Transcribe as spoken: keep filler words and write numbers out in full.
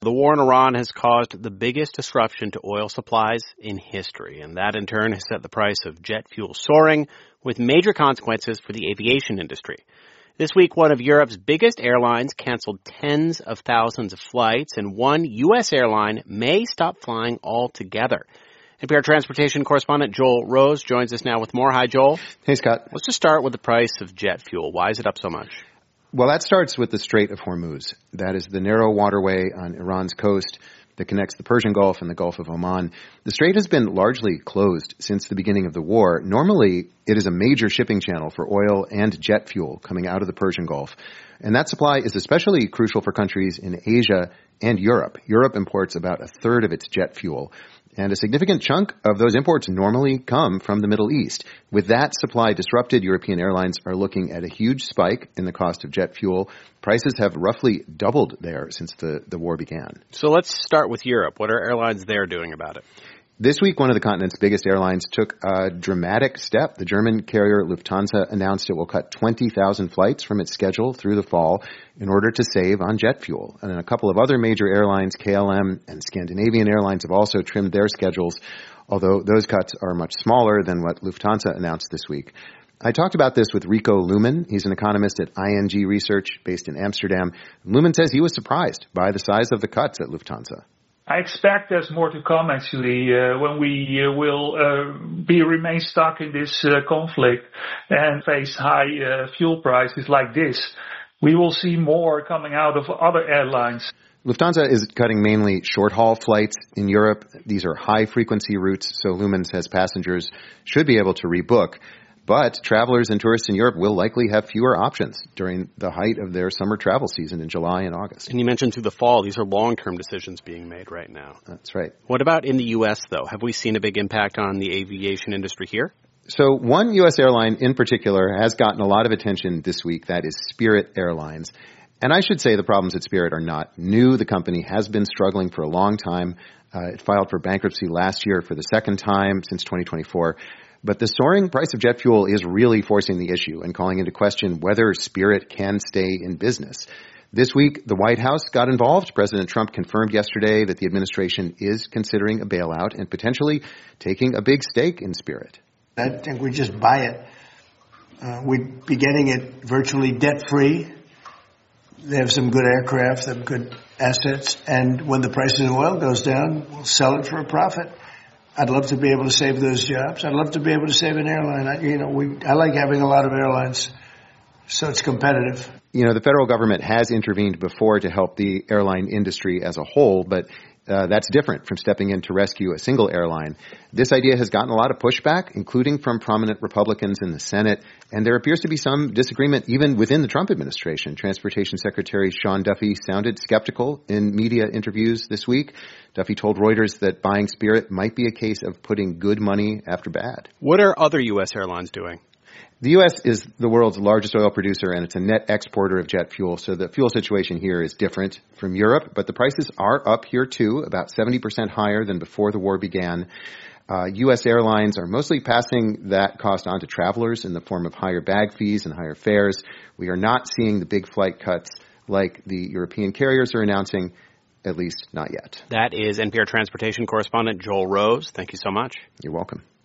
The war in Iran has caused the biggest disruption to oil supplies in history, and that in turn has set the price of jet fuel soaring, with major consequences for the aviation industry. This week, one of Europe's biggest airlines canceled tens of thousands of flights, and one U S airline may stop flying altogether. N P R transportation correspondent Joel Rose joins us now with more. Hi, Joel. Hey, Scott. Let's just start with the price of jet fuel. Why is it up so much? Well, that starts with the Strait of Hormuz. That is the narrow waterway on Iran's coast that connects the Persian Gulf and the Gulf of Oman. The strait has been largely closed since the beginning of the war. Normally, it is a major shipping channel for oil and jet fuel coming out of the Persian Gulf. And that supply is especially crucial for countries in Asia and Europe. Europe imports about a third of its jet fuel. And a significant chunk of those imports normally come from the Middle East. With that supply disrupted, European airlines are looking at a huge spike in the cost of jet fuel. Prices have roughly doubled there since the, the war began. So let's start with Europe. What are airlines there doing about it? This week, one of the continent's biggest airlines took a dramatic step. The German carrier Lufthansa announced it will cut twenty thousand flights from its schedule through the fall in order to save on jet fuel. And a couple of other major airlines, K L M and Scandinavian Airlines, have also trimmed their schedules, although those cuts are much smaller than what Lufthansa announced this week. I talked about this with Rico Lumen. He's an economist at I N G Research based in Amsterdam. Lumen says he was surprised by the size of the cuts at Lufthansa. I expect there's more to come, actually, uh, when we uh, will uh, be remain stuck in this uh, conflict and face high uh, fuel prices like this. We will see more coming out of other airlines. Lufthansa is cutting mainly short-haul flights in Europe. These are high-frequency routes, so Lumen says passengers should be able to rebook. But travelers and tourists in Europe will likely have fewer options during the height of their summer travel season in July and August. And you mentioned through the fall, these are long-term decisions being made right now. That's right. What about in the U S, though? Have we seen a big impact on the aviation industry here? So one U S airline in particular has gotten a lot of attention this week. That is Spirit Airlines. And I should say the problems at Spirit are not new. The company has been struggling for a long time. Uh, it filed for bankruptcy last year for the second time since twenty twenty-four. But the soaring price of jet fuel is really forcing the issue and calling into question whether Spirit can stay in business. This week, the White House got involved. President Trump confirmed yesterday that the administration is considering a bailout and potentially taking a big stake in Spirit. I think we just buy it. Uh, we'd be getting it virtually debt-free. They have some good aircraft, they have good assets, and when the price of oil goes down, we'll sell it for a profit. I'd love to be able to save those jobs. I'd love to be able to save an airline. I, you know, we, I like having a lot of airlines, so it's competitive. You know, the federal government has intervened before to help the airline industry as a whole, but uh, that's different from stepping in to rescue a single airline. This idea has gotten a lot of pushback, including from prominent Republicans in the Senate, and there appears to be some disagreement even within the Trump administration. Transportation Secretary Sean Duffy sounded skeptical in media interviews this week. Duffy told Reuters that buying Spirit might be a case of putting good money after bad. What are other U S airlines doing? The U S is the world's largest oil producer, and it's a net exporter of jet fuel, so the fuel situation here is different from Europe. But the prices are up here, too, about seventy percent higher than before the war began. Uh, U S airlines are mostly passing that cost on to travelers in the form of higher bag fees and higher fares. We are not seeing the big flight cuts like the European carriers are announcing, at least not yet. That is N P R transportation correspondent Joel Rose. Thank you so much. You're welcome.